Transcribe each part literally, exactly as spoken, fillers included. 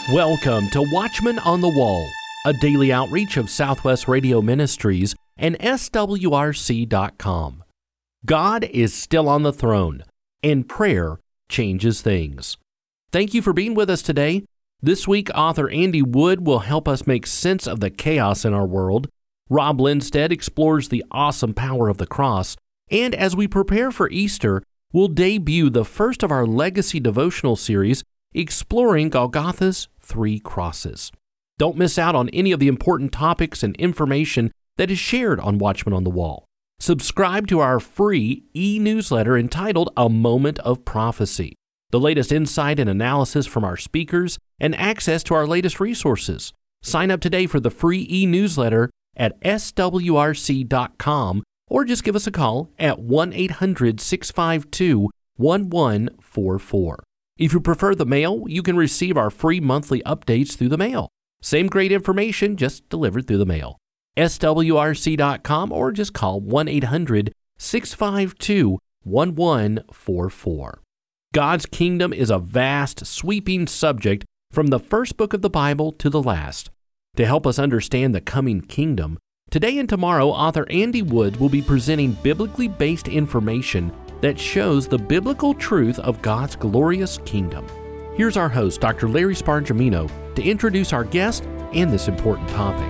Welcome to Watchman on the Wall, a daily outreach of Southwest Radio Ministries and S W R C dot com. God is still on the throne, and prayer changes things. Thank you for being with us today. This week, author Andy Wood will help us make sense of the chaos in our world. Rob Lindstedt explores the awesome power of the cross. And as we prepare for Easter, we'll debut the first of our Legacy devotional series, exploring Golgotha's three crosses. Don't miss out on any of the important topics and information that is shared on Watchman on the Wall. Subscribe to our free e-newsletter entitled A Moment of Prophecy, the latest insight and analysis from our speakers, and access to our latest resources. Sign up today for the free e-newsletter at S W R C dot com or just give us a call at one eight hundred six five two one one four four. If you prefer the mail, you can receive our free monthly updates through the mail. Same great information, just delivered through the mail. S W R C dot com or just call one eight hundred six five two one one four four. God's kingdom is a vast, sweeping subject from the first book of the Bible to the last. To help us understand the coming kingdom, today and tomorrow, author Andy Wood will be presenting biblically based information that shows the biblical truth of God's glorious kingdom. Here's our host, Doctor Larry Spargimino, to introduce our guest and this important topic.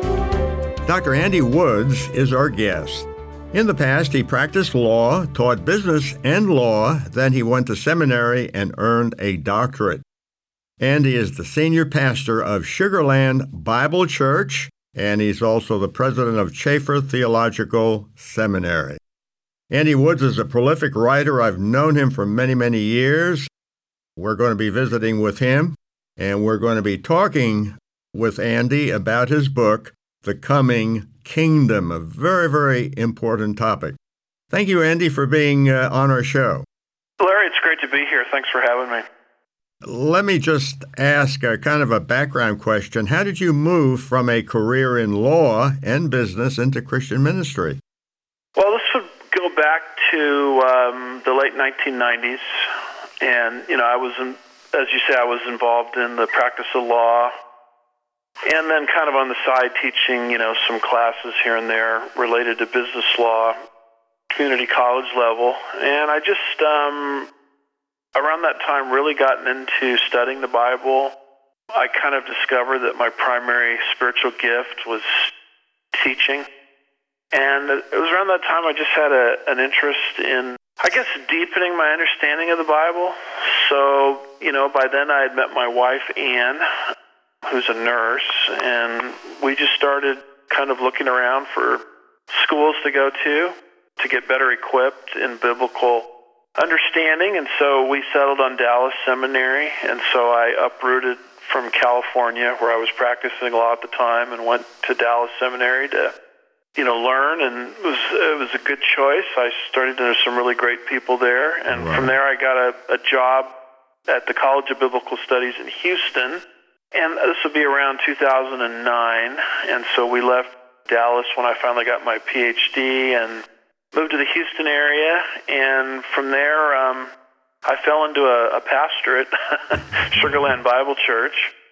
Doctor Andy Woods is our guest. In the past, he practiced law, taught business and law, then he went to seminary and earned a doctorate. Andy is the senior pastor of Sugar Land Bible Church, and he's also the president of Chafer Theological Seminary. Andy Woods is a prolific writer. I've known him for many, many years. We're going to be visiting with him, and we're going to be talking with Andy about his book, The Coming Kingdom, a very, very important topic. Thank you, Andy, for being uh, on our show. Larry, it's great to be here. Thanks for having me. Let me just ask a kind of a background question. How did you move from a career in law and business into Christian ministry? Well, this would go back to um, the late nineteen nineties. And, you know, I was, in, as you say, I was involved in the practice of law, and then kind of on the side teaching, you know, some classes here and there related to business law, community college level. And I just, um, around that time, really gotten into studying the Bible. I kind of discovered that my primary spiritual gift was teaching. And it was around that time I just had a, an interest in, I guess, deepening my understanding of the Bible. So, you know, by then I had met my wife, Ann, who's a nurse, and we just started kind of looking around for schools to go to to get better equipped in biblical understanding. And so we settled on Dallas Seminary, and so I uprooted from California, where I was practicing law at the time, and went to Dallas Seminary to you know, learn, and it was it was a good choice. I started to know some really great people there, and right. From there I got a, a job at the College of Biblical Studies in Houston, and this would be around two thousand nine, and so we left Dallas when I finally got my P H D and moved to the Houston area, and from there um, I fell into a, a pastorate, Sugar Land Bible Church.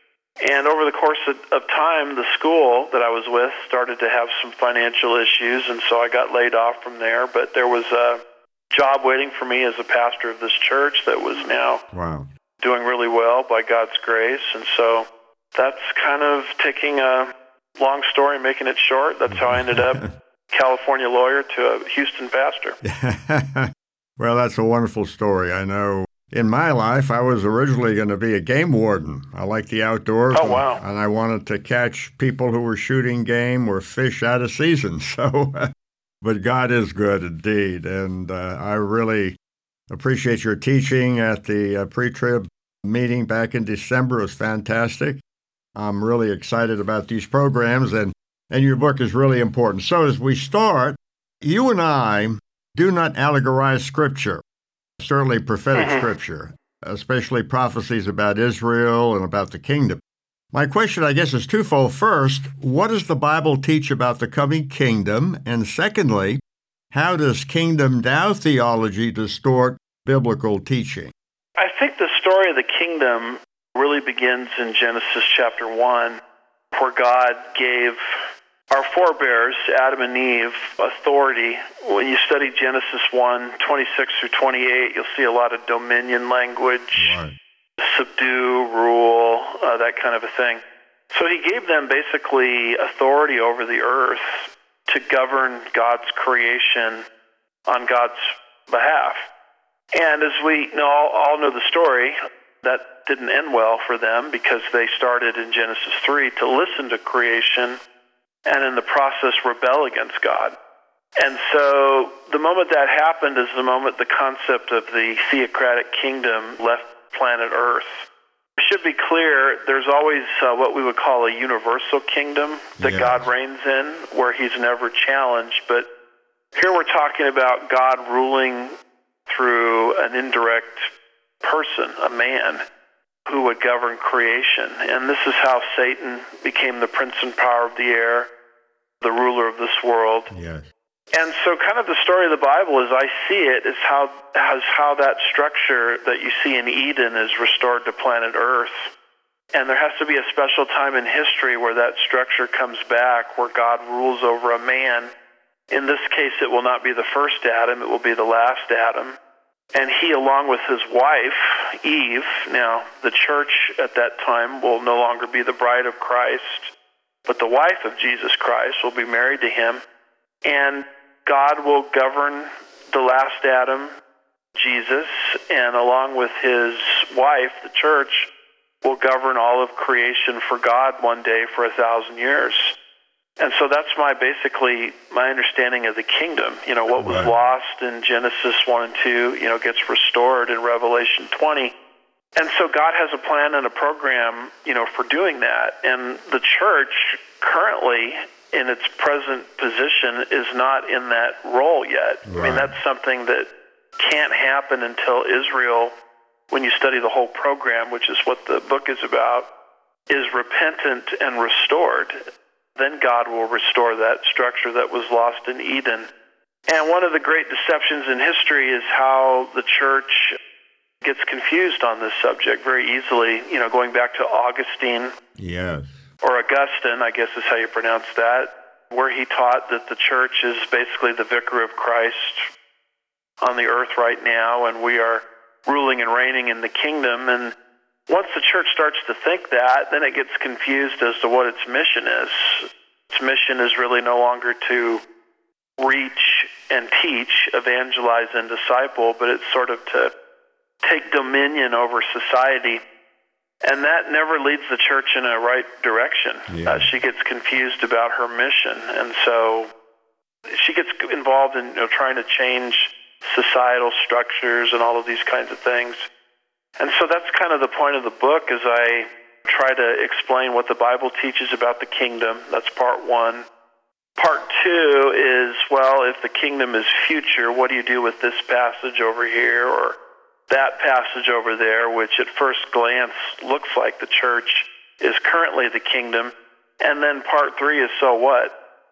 And over the course of, of time, the school that I was with started to have some financial issues, and so I got laid off from there. But there was a job waiting for me as a pastor of this church that was now wow. doing really well by God's grace. And so that's kind of taking a long story, making it short. That's how I ended up California lawyer to a Houston pastor. Well, that's a wonderful story. I know. In my life, I was originally going to be a game warden. I like the outdoors. Oh, wow. And, and I wanted to catch people who were shooting game or fish out of season. So, but God is good indeed. And uh, I really appreciate your teaching at the uh, pre-trib meeting back in December. It was fantastic. I'm really excited about these programs, and, and your book is really important. So as we start, you and I do not allegorize Scripture. Certainly prophetic mm-hmm. Scripture, especially prophecies about Israel and about the kingdom. My question, I guess, is twofold. First, what does the Bible teach about the coming kingdom? And secondly, how does kingdom now theology distort biblical teaching? I think the story of the kingdom really begins in Genesis chapter one, where God gave our forebears, Adam and Eve, authority. When you study Genesis one, twenty-six through twenty-eight, you'll see a lot of dominion language, Right. subdue, rule, uh, that kind of a thing. So he gave them basically authority over the earth to govern God's creation on God's behalf. And as we know, all know the story, that didn't end well for them because they started in Genesis three to listen to creation and in the process rebel against God. And so the moment that happened is the moment the concept of the theocratic kingdom left planet Earth. It should be clear, there's always uh, what we would call a universal kingdom that Yes. God reigns in, where he's never challenged. But here we're talking about God ruling through an indirect person, a man, who would govern creation. And this is how Satan became the prince and power of the air, the ruler of this world. Yes. And so kind of the story of the Bible, as I see it, is how, as how that structure that you see in Eden is restored to planet Earth. And there has to be a special time in history where that structure comes back, where God rules over a man. In this case, it will not be the first Adam, it will be the last Adam. And he, along with his wife, Eve, now the church at that time will no longer be the bride of Christ, but the wife of Jesus Christ will be married to him. And God will govern the last Adam, Jesus, and along with his wife, the church, will govern all of creation for God one day for a thousand years. And so that's my basically my understanding of the kingdom. You know, what was Right. lost in Genesis one and two, you know, gets restored in Revelation twenty. And so God has a plan and a program, you know, for doing that. And the church currently, in its present position, is not in that role yet. I Right. mean, that's something that can't happen until Israel, when you study the whole program, which is what the book is about, is repentant and restored. Then God will restore that structure that was lost in Eden. And one of the great deceptions in history is how the church gets confused on this subject very easily. You know, going back to Augustine, Yes. or Augustine, I guess is how you pronounce that, where he taught that the church is basically the vicar of Christ on the earth right now, and we are ruling and reigning in the kingdom. And once the church starts to think that, then it gets confused as to what its mission is. Its mission is really no longer to reach and teach, evangelize and disciple, but it's sort of to take dominion over society. And that never leads the church in a right direction. Yeah. Uh, she gets confused about her mission, and so she gets involved in, you know, trying to change societal structures and all of these kinds of things. And so that's kind of the point of the book, as I try to explain what the Bible teaches about the kingdom. That's part one. Part two is, well, if the kingdom is future, what do you do with this passage over here or that passage over there, which at first glance looks like the church is currently the kingdom? And then part three is, so what?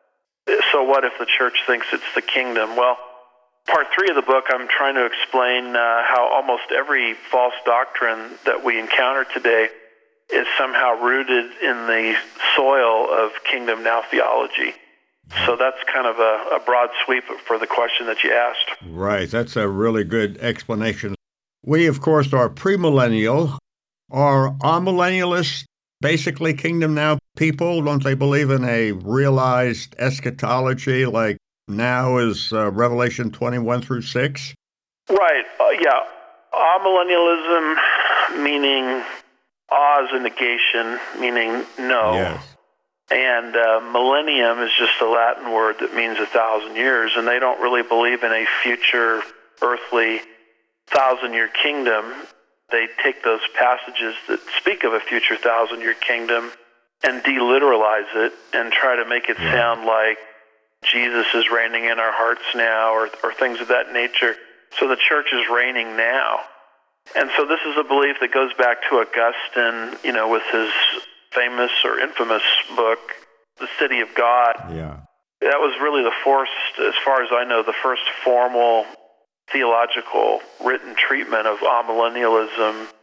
So what if the church thinks it's the kingdom? Well, part three of the book, I'm trying to explain uh, how almost every false doctrine that we encounter today is somehow rooted in the soil of kingdom now theology. So that's kind of a, a broad sweep for the question that you asked. Right. That's a really good explanation. We, of course, are premillennial. Are amillennialists basically kingdom now people? Don't they believe in a realized eschatology like now is uh, Revelation twenty-one through six? Right. Uh, yeah. Amillennialism, meaning a is a negation, meaning no. Yes. And uh, millennium is just a Latin word that means a thousand years, and they don't really believe in a future earthly thousand-year kingdom. They take those passages that speak of a future thousand-year kingdom and deliteralize it and try to make it Yeah. sound like Jesus is reigning in our hearts now, or, or things of that nature. So the church is reigning now. And so this is a belief that goes back to Augustine, you know, with his famous or infamous book, The City of God. Yeah. That was really the first, as far as I know, the first formal theological written treatment of amillennialism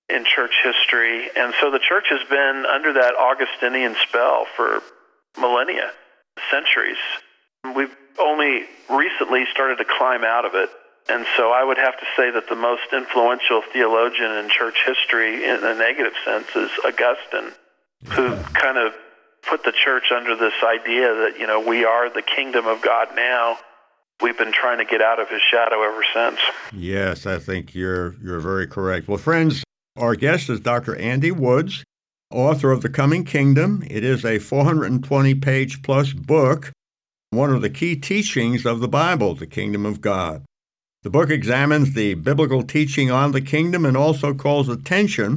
in church history. And so the church has been under that Augustinian spell for millennia, centuries. We've only recently started to climb out of it. And so I would have to say that the most influential theologian in church history in a negative sense is Augustine, who kind of put the church under this idea that, you know, we are the kingdom of God now. We've been trying to get out of his shadow ever since. Yes, I think you're you're very correct. Well, friends, our guest is Doctor Andy Woods, author of The Coming Kingdom. It is a four hundred twenty page plus book, one of the key teachings of the Bible, the kingdom of God. The book examines the biblical teaching on the kingdom and also calls attention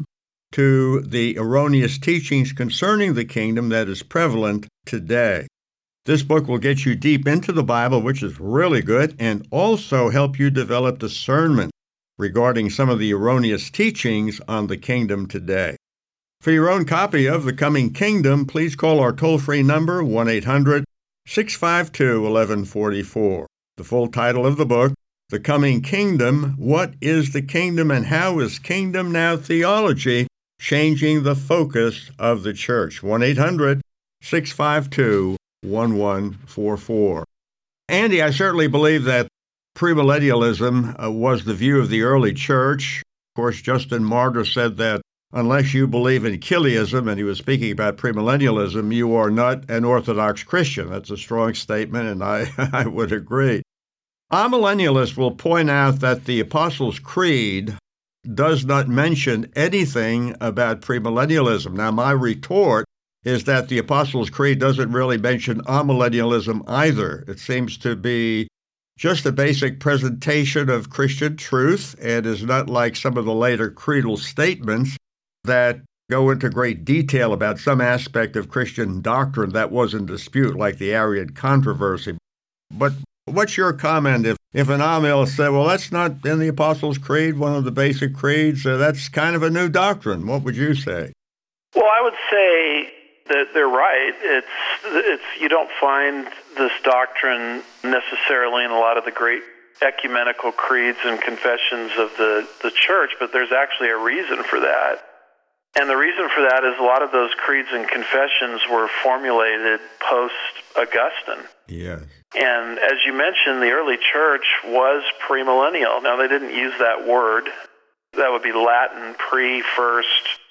to the erroneous teachings concerning the kingdom that is prevalent today. This book will get you deep into the Bible, which is really good, and also help you develop discernment regarding some of the erroneous teachings on the kingdom today. For your own copy of The Coming Kingdom, please call our toll-free number, one eight hundred six five two one one four four. The full title of the book, The Coming Kingdom, What is the Kingdom and How is Kingdom Now Theology Changing the Focus of the Church? one eight hundred six five two one one four four. Andy, I certainly believe that premillennialism uh, was the view of the early church. Of course, Justin Martyr said that unless you believe in Chiliasm, and he was speaking about premillennialism, you are not an Orthodox Christian. That's a strong statement, and I, I would agree. Amillennialists will point out that the Apostles' Creed does not mention anything about premillennialism. Now, my retort is that the Apostles' Creed doesn't really mention amillennialism either. It seems to be just a basic presentation of Christian truth and is not like some of the later creedal statements that go into great detail about some aspect of Christian doctrine that was in dispute, like the Arian controversy. But what's your comment if, if an Amil said, well, that's not in the Apostles' Creed, one of the basic creeds, uh, that's kind of a new doctrine? What would you say? Well, I would say that they're right. It's it's you don't find this doctrine necessarily in a lot of the great ecumenical creeds and confessions of the, the church, but there's actually a reason for that. And the reason for that is a lot of those creeds and confessions were formulated post-Augustine. Yes. And as you mentioned, the early church was premillennial. Now, they didn't use that word. That would be Latin, pre, first,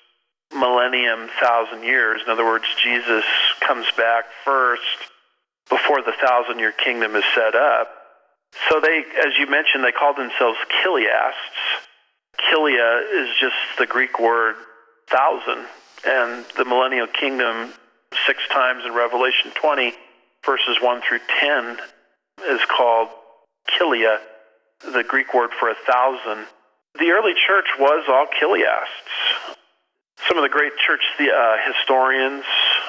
millennium, thousand years. In other words, Jesus comes back first before the thousand-year kingdom is set up. So they, as you mentioned, they called themselves Chiliasts. Chilia is just the Greek word thousand, and the millennial kingdom six times in Revelation twenty, verses one through ten, is called Chilia, the Greek word for a thousand. The early church was all Chiliasts. Some of the great church the, uh, historians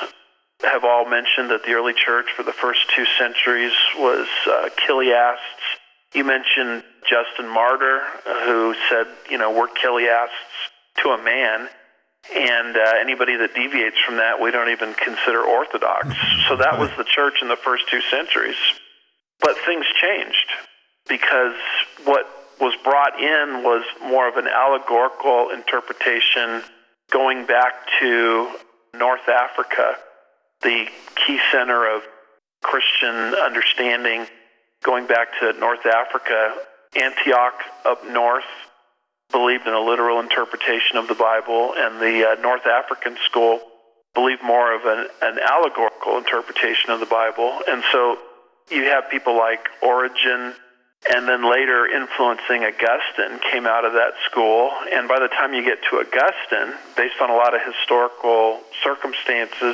have all mentioned that the early church for the first two centuries was uh, Chiliasts. You mentioned Justin Martyr, uh, who said, you know, we're Chiliasts to a man, and uh, anybody that deviates from that, we don't even consider Orthodox. So that was the church in the first two centuries. But things changed because what was brought in was more of an allegorical interpretation going back to North Africa, the key center of Christian understanding, going back to North Africa. Antioch up north believed in a literal interpretation of the Bible, and the uh, North African school believed more of an, an allegorical interpretation of the Bible. And so you have people like Origen, and then later influencing Augustine came out of that school. And by the time you get to Augustine, based on a lot of historical circumstances,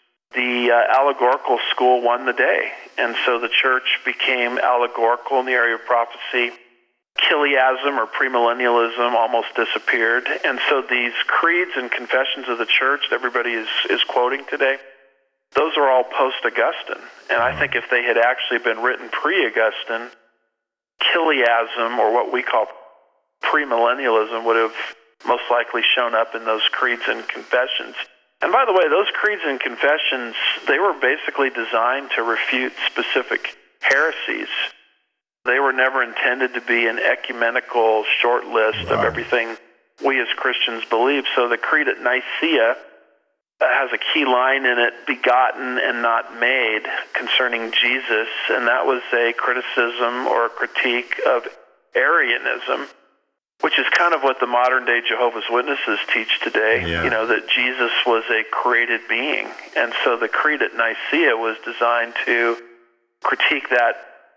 the uh, allegorical school won the day. And so the church became allegorical in the area of prophecy. Chiliasm or premillennialism almost disappeared. And so these creeds and confessions of the church that everybody is, is quoting today, those are all post-Augustine. And I think if they had actually been written pre-Augustine, Chiliasm, or what we call premillennialism, would have most likely shown up in those creeds and confessions. And by the way, those creeds and confessions, they were basically designed to refute specific heresies. They were never intended to be an ecumenical short list right. of everything we as Christians believe. So the Creed at Nicaea has a key line in it, begotten and not made, concerning Jesus, and that was a criticism or a critique of Arianism, which is kind of what the modern-day Jehovah's Witnesses teach today, yeah. you know, that Jesus was a created being. And so the Creed at Nicaea was designed to critique that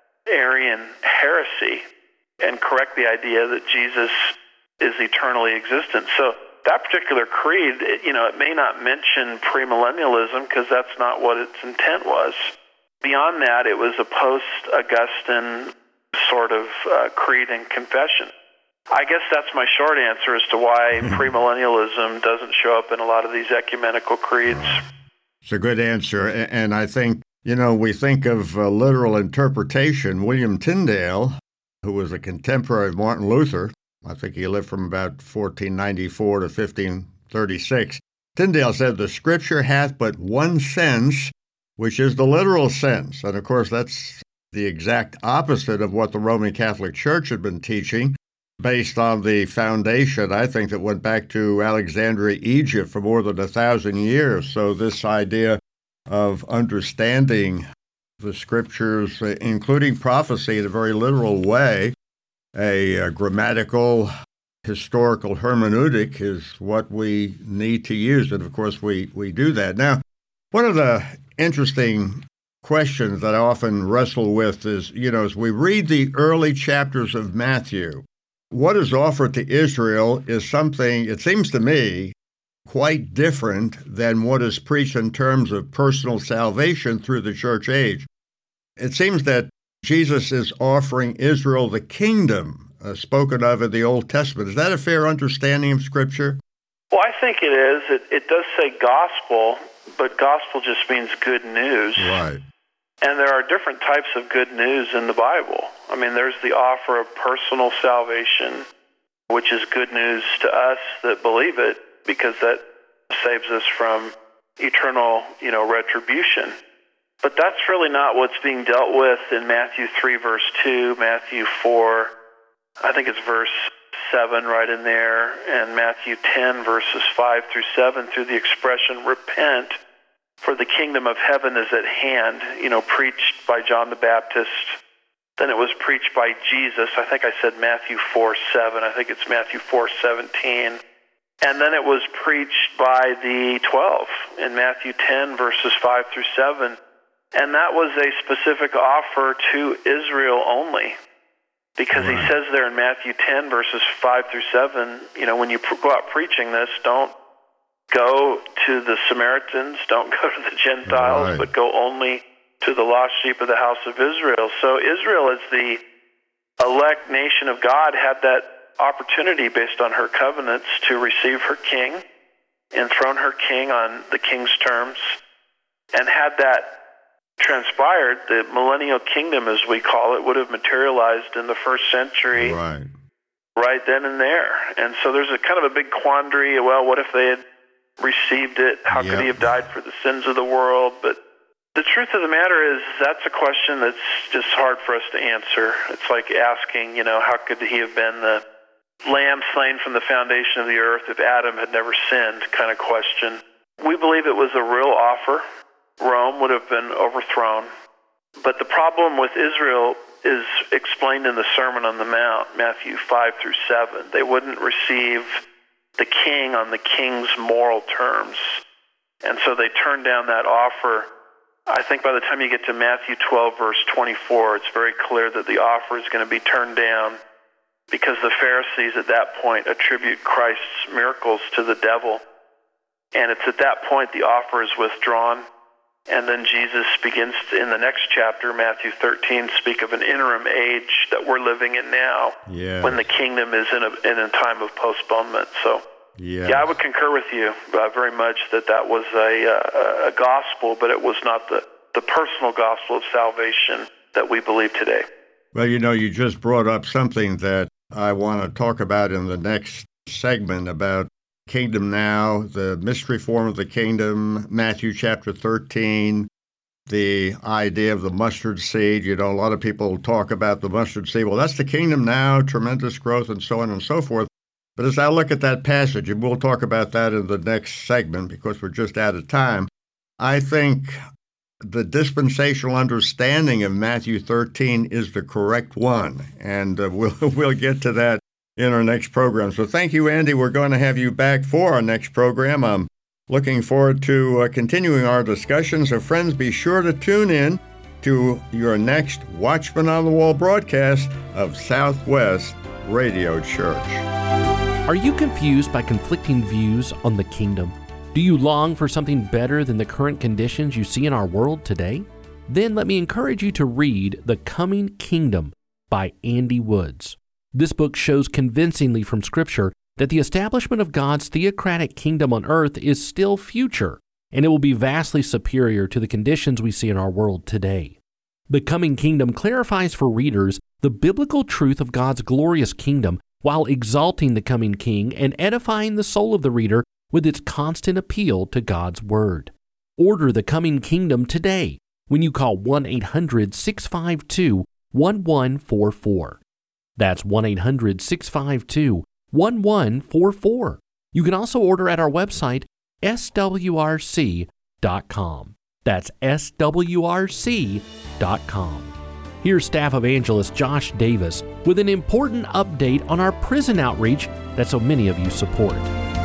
Arian heresy and correct the idea that Jesus is eternally existent. So that particular creed, it, you know, it may not mention premillennialism because that's not what its intent was. Beyond that, it was a post-Augustine sort of uh, creed and confession. I guess that's my short answer as to why premillennialism doesn't show up in a lot of these ecumenical creeds. It's a good answer, and I think, you know, we think of uh, literal interpretation. William Tyndale, who was a contemporary of Martin Luther, I think he lived from about fourteen ninety-four to fifteen thirty-six. Tyndale said, "The Scripture hath but one sense, which is the literal sense." And of course, that's the exact opposite of what the Roman Catholic Church had been teaching, based on the foundation, I think, that went back to Alexandria, Egypt for more than a thousand years. So this idea of understanding the Scriptures, including prophecy in a very literal way, A, a grammatical, historical hermeneutic is what we need to use, and of course we, we do that. Now, one of the interesting questions that I often wrestle with is, you know, as we read the early chapters of Matthew, what is offered to Israel is something, it seems to me, quite different than what is preached in terms of personal salvation through the church age. It seems that Jesus is offering Israel the kingdom uh, spoken of in the Old Testament. Is that a fair understanding of Scripture? Well, I think it is. It, it does say gospel, but gospel just means good news. Right. And there are different types of good news in the Bible. I mean, there's the offer of personal salvation, which is good news to us that believe it, because that saves us from eternal, you know, retribution. But that's really not what's being dealt with in Matthew three, verse two, Matthew four, I think it's verse seven right in there, and Matthew ten, verses five through seven, through the expression, repent, for the kingdom of heaven is at hand, you know, preached by John the Baptist. Then it was preached by Jesus. I think I said Matthew four, seven. I think it's Matthew four, seventeen. And then it was preached by the twelve in Matthew ten, verses five through seven. And that was a specific offer to Israel only. Because right. He says there in Matthew ten, verses five through seven, you know, when you go out preaching this, don't go to the Samaritans, don't go to the Gentiles, right. but go only to the lost sheep of the house of Israel. So Israel, as the elect nation of God, had that opportunity based on her covenants to receive her king, enthrone her king on the king's terms, and had that transpired, the millennial kingdom, as we call it, would have materialized in the first century, right. right then and there. And so there's a kind of a big quandary. Well, what if they had received it? How yep. could he have died for the sins of the world? But the truth of the matter is, that's a question that's just hard for us to answer. It's like asking, you know, how could he have been the lamb slain from the foundation of the earth if Adam had never sinned, kind of question. We believe it was a real offer. Rome would have been overthrown. But the problem with Israel is explained in the Sermon on the Mount, Matthew five through seven. They wouldn't receive the king on the king's moral terms. And so they turned down that offer. I think by the time you get to Matthew twelve, verse twenty-four, it's very clear that the offer is going to be turned down, because the Pharisees at that point attribute Christ's miracles to the devil. And it's at that point the offer is withdrawn. And then Jesus begins to, in the next chapter, Matthew thirteen, speak of an interim age that we're living in now, yes. when the kingdom is in a, in a time of postponement. So, yes. yeah, I would concur with you uh, very much that that was a, uh, a gospel, but it was not the, the personal gospel of salvation that we believe today. Well, you know, you just brought up something that I want to talk about in the next segment about Kingdom Now, the mystery form of the kingdom, Matthew chapter thirteen, the idea of the mustard seed. You know, a lot of people talk about the mustard seed. Well, that's the kingdom now, tremendous growth, and so on and so forth. But as I look at that passage, and we'll talk about that in the next segment because we're just out of time, I think the dispensational understanding of Matthew thirteen is the correct one, and uh, we'll we'll get to that in our next program. So thank you, Andy. We're going to have you back for our next program. I'm looking forward to uh, continuing our discussion. So friends, be sure to tune in to your next Watchman on the Wall broadcast of Southwest Radio Church. Are you confused by conflicting views on the kingdom? Do you long for something better than the current conditions you see in our world today? Then let me encourage you to read The Coming Kingdom by Andy Woods. This book shows convincingly from Scripture that the establishment of God's theocratic kingdom on earth is still future, and it will be vastly superior to the conditions we see in our world today. The Coming Kingdom clarifies for readers the biblical truth of God's glorious kingdom while exalting the coming king and edifying the soul of the reader with its constant appeal to God's Word. Order The Coming Kingdom today when you call one eight hundred six five two one one four four. That's one eight hundred six five two one one four four. You can also order at our website, S W R C dot com. That's S W R C dot com. Here's Staff Evangelist Josh Davis with an important update on our prison outreach that so many of you support.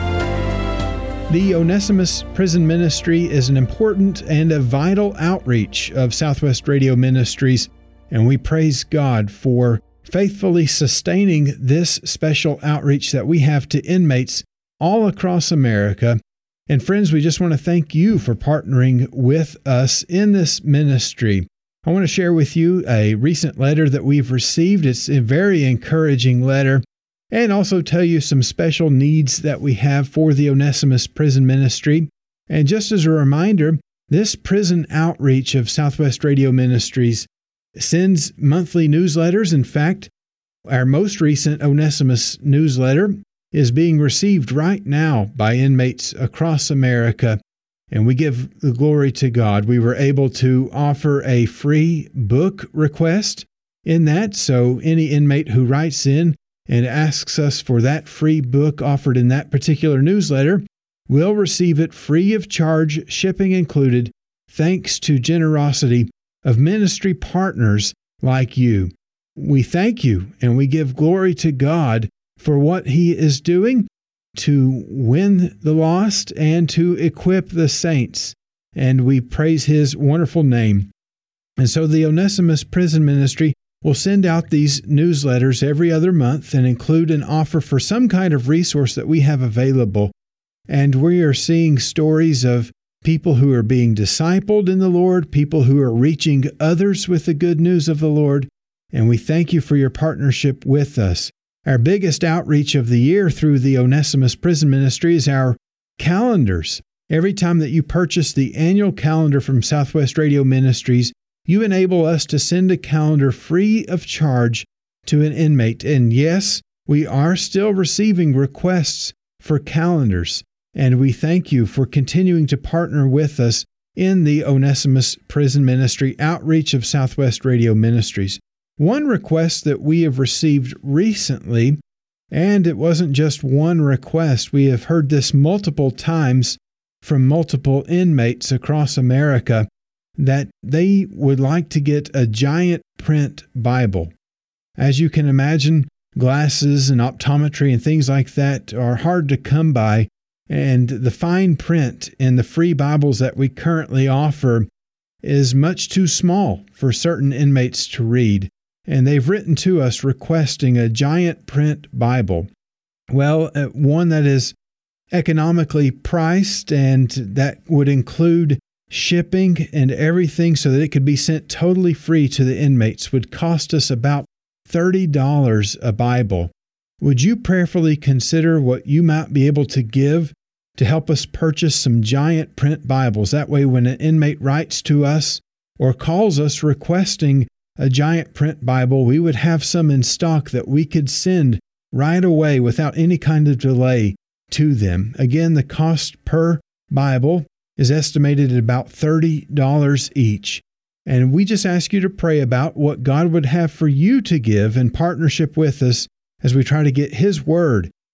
The Onesimus Prison Ministry is an important and a vital outreach of Southwest Radio Ministries, and we praise God for faithfully sustaining this special outreach that we have to inmates all across America. And friends, we just want to thank you for partnering with us in this ministry. I want to share with you a recent letter that we've received. It's a very encouraging letter, and also tell you some special needs that we have for the Onesimus Prison Ministry. And just as a reminder, this prison outreach of Southwest Radio Ministries sends monthly newsletters. In fact, our most recent Onesimus newsletter is being received right now by inmates across America, and we give the glory to God. We were able to offer a free book request in that, so any inmate who writes in and asks us for that free book offered in that particular newsletter will receive it free of charge, shipping included, thanks to generosity of ministry partners like you. We thank you and we give glory to God for what He is doing to win the lost and to equip the saints. And we praise His wonderful name. And so the Onesimus Prison Ministry will send out these newsletters every other month and include an offer for some kind of resource that we have available. And we are seeing stories of people who are being discipled in the Lord, people who are reaching others with the good news of the Lord. And we thank you for your partnership with us. Our biggest outreach of the year through the Onesimus Prison Ministry is our calendars. Every time that you purchase the annual calendar from Southwest Radio Ministries, you enable us to send a calendar free of charge to an inmate. And yes, we are still receiving requests for calendars. And we thank you for continuing to partner with us in the Onesimus Prison Ministry outreach of Southwest Radio Ministries. One request that we have received recently, and it wasn't just one request, we have heard this multiple times from multiple inmates across America, that they would like to get a giant print Bible. As you can imagine, glasses and optometry and things like that are hard to come by, and the fine print in the free Bibles that we currently offer is much too small for certain inmates to read. And they've written to us requesting a giant print Bible. Well, uh, one that is economically priced and that would include shipping and everything so that it could be sent totally free to the inmates would cost us about thirty dollars a Bible. Would you prayerfully consider what you might be able to give to help us purchase some giant print Bibles? That way when an inmate writes to us or calls us requesting a giant print Bible, we would have some in stock that we could send right away without any kind of delay to them. Again, the cost per Bible is estimated at about thirty dollars each. And we just ask you to pray about what God would have for you to give in partnership with us as we try to get His Word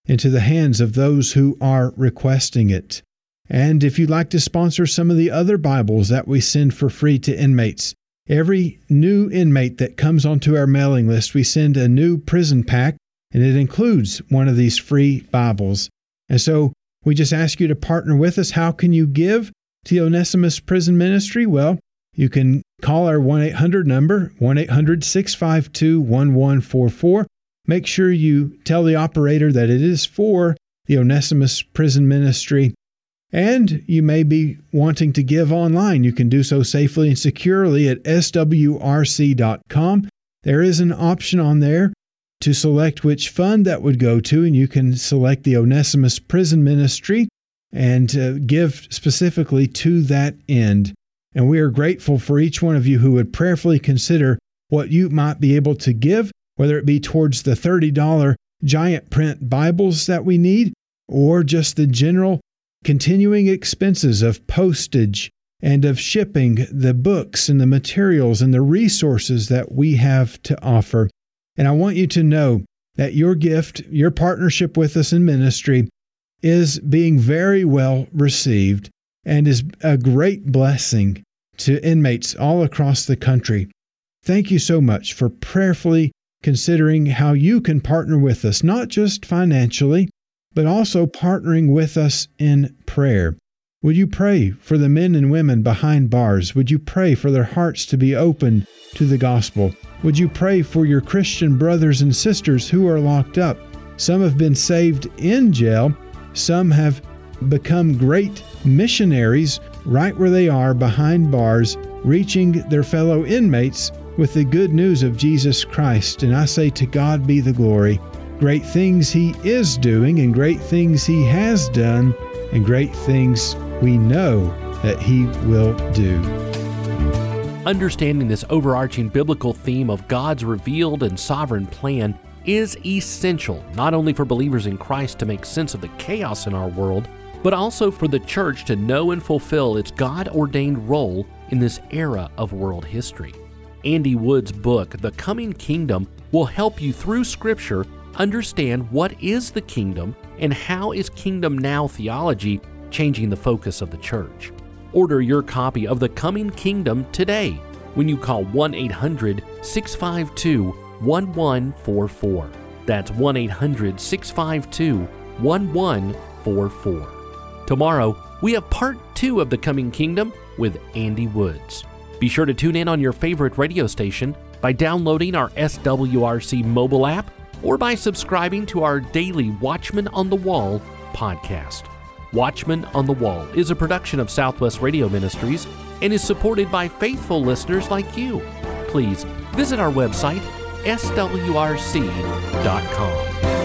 into the hands of those who are requesting it. And if you'd like to sponsor some of the other Bibles that we send for free to inmates, every new inmate that comes onto our mailing list, we send a new prison pack, and it includes one of these free Bibles. And so we just ask you to partner with us. How can you give to the Onesimus Prison Ministry? Well, you can call our one eight hundred number, one eight hundred six five two one one four four. Make sure you tell the operator that it is for the Onesimus Prison Ministry. And you may be wanting to give online. You can do so safely and securely at S W R C dot com. There is an option on there to select which fund that would go to, and you can select the Onesimus Prison Ministry and uh, give specifically to that end. And we are grateful for each one of you who would prayerfully consider what you might be able to give, whether it be towards the thirty dollars giant print Bibles that we need, or just the general continuing expenses of postage and of shipping the books and the materials and the resources that we have to offer. And I want you to know that your gift, your partnership with us in ministry, is being very well received and is a great blessing to inmates all across the country. Thank you so much for prayerfully considering how you can partner with us, not just financially, but also partnering with us in prayer. Would you pray for the men and women behind bars? Would you pray for their hearts to be open to the gospel? Would you pray for your Christian brothers and sisters who are locked up? Some have been saved in jail. Some have become great missionaries right where they are behind bars, reaching their fellow inmates with the good news of Jesus Christ. And I say, to God be the glory. Great things He is doing, and great things He has done, and great things we know that He will do. Understanding this overarching biblical theme of God's revealed and sovereign plan is essential, not only for believers in Christ to make sense of the chaos in our world, but also for the church to know and fulfill its God-ordained role in this era of world history. Andy Wood's book, The Coming Kingdom, will help you through Scripture understand what is the kingdom and how is Kingdom Now theology changing the focus of the church. Order your copy of The Coming Kingdom today when you call one eight hundred six five two one one four four. That's one eight hundred six five two one one four four. Tomorrow, we have part two of The Coming Kingdom with Andy Woods. Be sure to tune in on your favorite radio station by downloading our S W R C mobile app or by subscribing to our daily Watchman on the Wall podcast. Watchman on the Wall is a production of Southwest Radio Ministries and is supported by faithful listeners like you. Please visit our website, S W R C dot com.